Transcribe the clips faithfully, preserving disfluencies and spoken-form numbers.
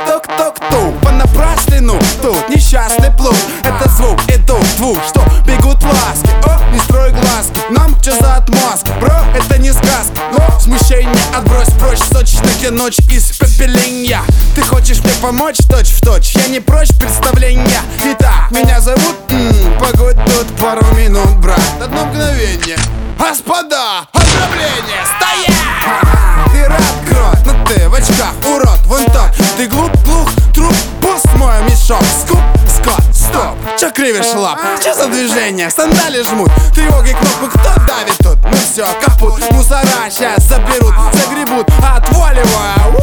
тук-тук-тук-тук. Понапраслину тут несчастный плут. Это звук идут двух, что бегут ласки. О, не строй глазки, нам чё за отмазка? Бро, это не сказка, но смущение отбрось прочь. Сочная ночь из пепеленья. Ты хочешь мне помочь точь в точь? Я не прочь представления. Итак, меня зовут, м-м, погодь тут пару минут, брат. Одно мгновение. Господа, ограбление, стоять! Ты рад, крот, но ты в очках, урод, вон тот. Ты глуп, глух, труп, пуст мой мешок. Скуп, скот, стоп, чё кривишь лап? Чё за движение? Сандали жмут, тревоги кнопку, кто давит тут? Ну всё, капут, мусора сейчас заберут, загребут, отваливая.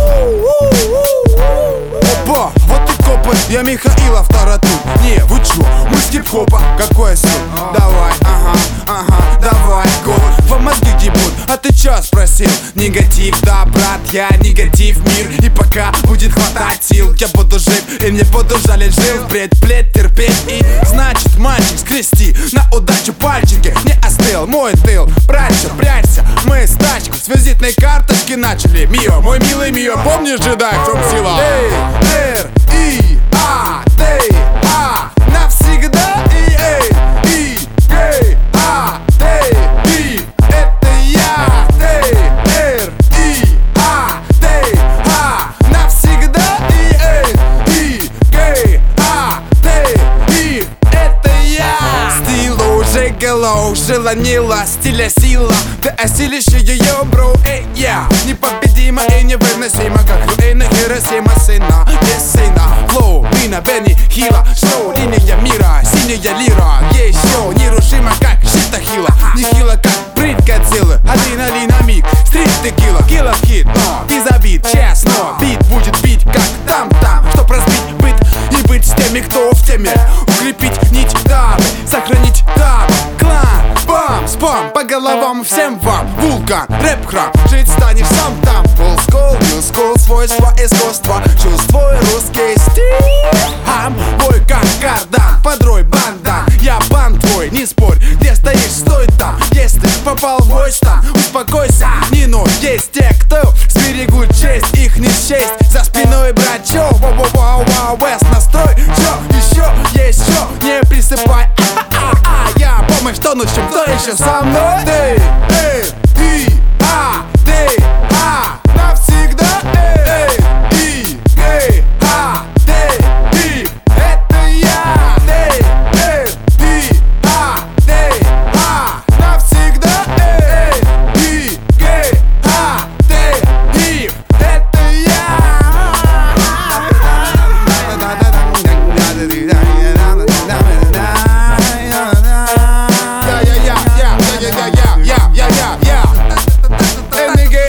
Опа, вот и копы, я Михаилов Тарату. Не, вы чё, мы с хип-хопа, какой суть? Давай, ага, ага, давай, го. Во мозги гибут, а ты чё спросил? Негатив, да, брат, я негатив мир. И пока будет хватать сил, я буду жив, и мне буду жалеть жил. Впредь, плеть, терпеть, и значит, мальчик, скрести на удачу пальчики. Не остыл мой тыл, братча, прячься. Мы с тачку с визитной карточки начали. Мио, мой милый Мио, помнишь, джедай, в чем сила? Эй, Р, И, А, Т, А, навсегда. И, эй, И, Г, А, Т, И, это я. Т, Р, И, А, Т, А, навсегда. И, эй, И, Г, А, Т, И, это я. Стил уже голов, желанила, стиля сила. Ты осилишь ее, бро, эй, я. Непобедима и невыносима, как руины Хиросима, сына, без сына. Флоу, Бина, Бенни, Хила, шоу, линия мира, синяя лира. Еще нерушима, как Шитахила. Не хила, как брит Годзиллы. Адреналин на миг, стрит текила. Килла в хит, но ты забит, честно. Бит будет бить, как там-там. Чтоб разбить быт и быть с теми, кто в теме. Укрепить нить дамы, сохранить дамы. Клан, бам, спам, по головам всем вам. Вулкан, рэп-храм, жить станешь сам там. Old school, new school, свойства искусства. Чувствуй русский стиль. Ам, бой как кардан, подрой бандан. Я бан твой, не спорь, где стоишь, стой там. Если попал в войс там, успокойся, не ну. Есть те, кто сберегут честь, их не счесть. За спиной брат, чё, вау-вау-вау, вест настрой. Чё, еще, есть чё, не присыпай. А-а-а-а, я помощь тонущим, кто еще со мной? Эй, эй, И, А, Т, А, навсегда. Эй, И, Г, А, Т, И, это я. Эй, эй, И, А, Т, А, навсегда. Эй, И, Г, А, Т, И, это я.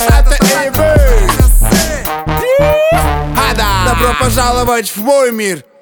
Добро пожаловать в мой мир.